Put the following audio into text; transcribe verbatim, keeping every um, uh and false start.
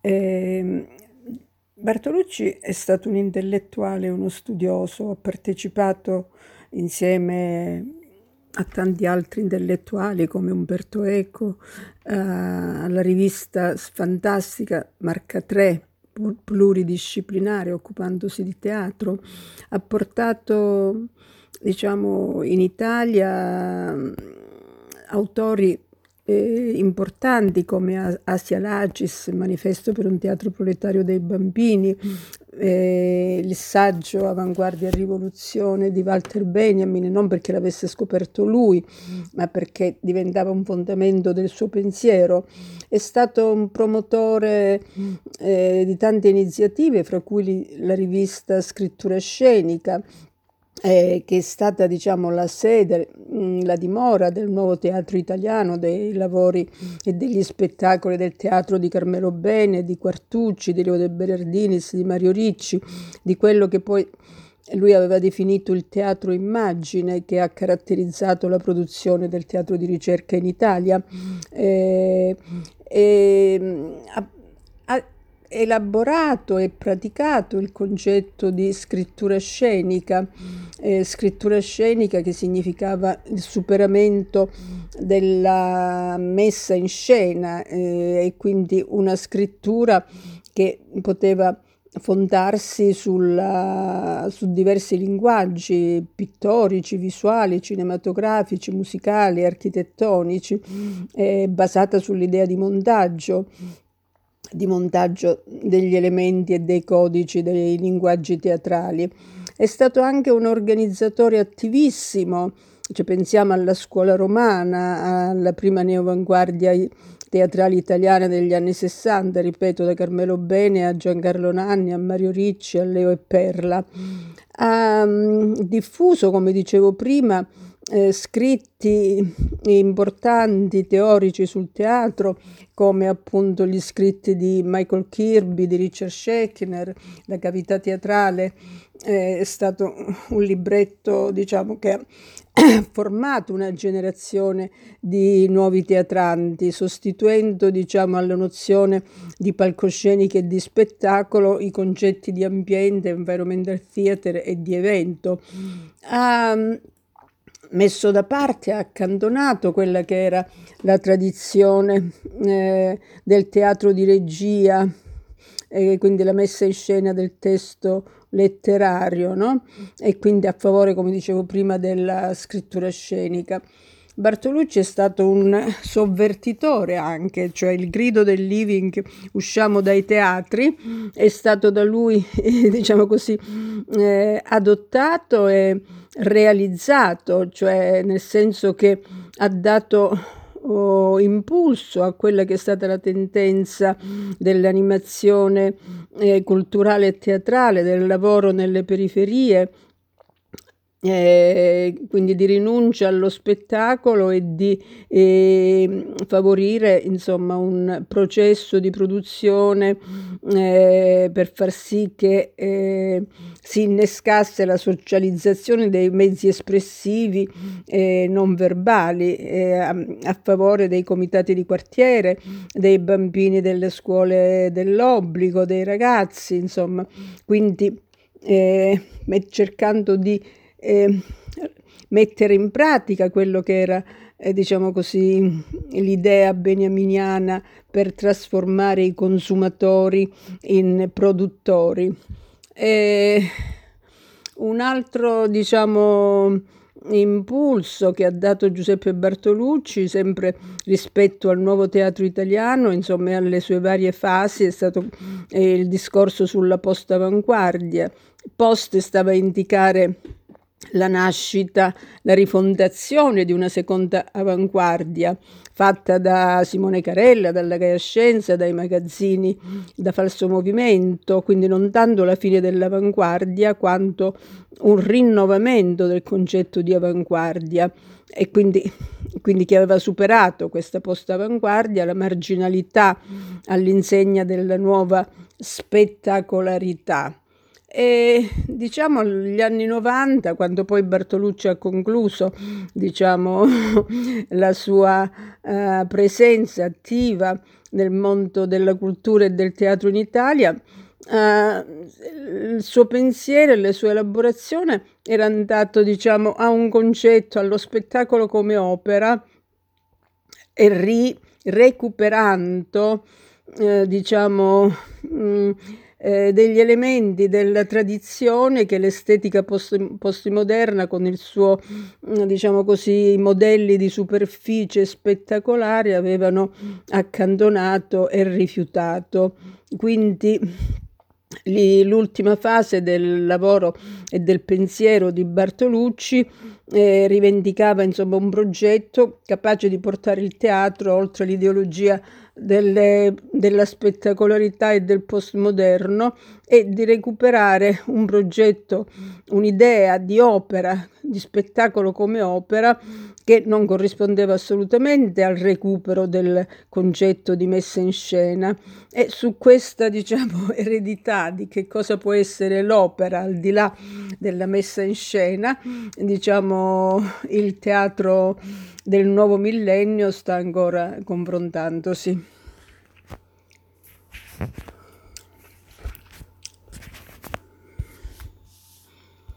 Ehm, Bartolucci è stato un intellettuale, uno studioso, ha partecipato insieme a tanti altri intellettuali come Umberto Eco eh, alla rivista fantastica Marca tre, pu- pluridisciplinare, occupandosi di teatro. Ha portato, diciamo, in Italia mh, autori eh, importanti come A- Asia Lacis, Manifesto per un teatro proletario dei bambini, eh, il saggio Avanguardia e Rivoluzione di Walter Benjamin, non perché l'avesse scoperto lui, ma perché diventava un fondamento del suo pensiero. È stato un promotore eh, di tante iniziative, fra cui li- la rivista Scrittura Scenica, eh, che è stata, diciamo, la sede, mh, la dimora del nuovo teatro italiano, dei lavori e degli spettacoli del teatro di Carmelo Bene, di Quartucci, di Leo De Berardinis, di Mario Ricci, di quello che poi lui aveva definito il teatro immagine, che ha caratterizzato la produzione del teatro di ricerca in Italia. Eh, e, mh, ha, ha elaborato e praticato il concetto di scrittura scenica, eh, scrittura scenica che significava il superamento della messa in scena eh, e quindi una scrittura che poteva fondarsi sulla, su diversi linguaggi pittorici, visuali, cinematografici, musicali, architettonici, eh, basata sull'idea di montaggio di montaggio degli elementi e dei codici dei linguaggi teatrali. È stato anche un organizzatore attivissimo, cioè pensiamo alla scuola romana, alla prima neoavanguardia teatrale italiana degli anni sessanta, ripeto, da Carmelo Bene a Giancarlo Nanni, a Mario Ricci, a Leo e Perla. Ha um, diffuso, come dicevo prima, eh, scritti importanti teorici sul teatro, come appunto gli scritti di Michael Kirby, di Richard Schechner, La cavità teatrale. Eh, è stato un libretto, diciamo, che ha formato una generazione di nuovi teatranti, sostituendo, diciamo, alla nozione di palcosceniche e di spettacolo i concetti di ambiente, environmental theater e di evento. Ha messo da parte, ha accantonato quella che era la tradizione eh, del teatro di regia, e quindi la messa in scena del testo letterario, no? E quindi a favore, come dicevo prima, della scrittura scenica. Bartolucci è stato un sovvertitore anche, cioè il grido del living usciamo dai teatri è stato da lui, diciamo così, eh, adottato e realizzato, cioè nel senso che ha dato oh, impulso a quella che è stata la tendenza dell'animazione eh, culturale e teatrale, del lavoro nelle periferie, eh, quindi di rinuncia allo spettacolo e di eh, favorire insomma un processo di produzione eh, per far sì che eh, si innescasse la socializzazione dei mezzi espressivi eh, non verbali eh, a, a favore dei comitati di quartiere, dei bambini delle scuole dell'obbligo, dei ragazzi, insomma, quindi eh, cercando di eh, mettere in pratica quello che era, eh, diciamo così, l'idea beniaminiana per trasformare i consumatori in produttori. E un altro, diciamo, impulso che ha dato Giuseppe Bartolucci, sempre rispetto al nuovo teatro italiano, insomma, e alle sue varie fasi, è stato eh, il discorso sulla post-avanguardia. Post stava a indicare la nascita, la rifondazione di una seconda avanguardia fatta da Simone Carella, dalla Gaia Scienza, dai magazzini da Falso Movimento, quindi non tanto la fine dell'avanguardia quanto un rinnovamento del concetto di avanguardia e quindi, quindi che aveva superato questa post-avanguardia, la marginalità all'insegna della nuova spettacolarità. E diciamo negli anni novanta, quando poi Bartolucci ha concluso, diciamo, la sua uh, presenza attiva nel mondo della cultura e del teatro in Italia, uh, il suo pensiero e la sua elaborazione era andato, diciamo, a un concetto, allo spettacolo come opera, e ri, recuperando, eh, diciamo, mh, eh, degli elementi della tradizione che l'estetica post, postmoderna, con il suo, mh, diciamo così, modelli di superficie spettacolari, avevano accantonato e rifiutato. Quindi l'ultima fase del lavoro e del pensiero di Bartolucci eh, rivendicava insomma un progetto capace di portare il teatro oltre l'ideologia delle, della spettacolarità e del postmoderno, e di recuperare un progetto, un'idea di opera, di spettacolo come opera, che non corrispondeva assolutamente al recupero del concetto di messa in scena. E su questa, diciamo, eredità di che cosa può essere l'opera al di là della messa in scena, diciamo, il teatro del nuovo millennio sta ancora confrontandosi.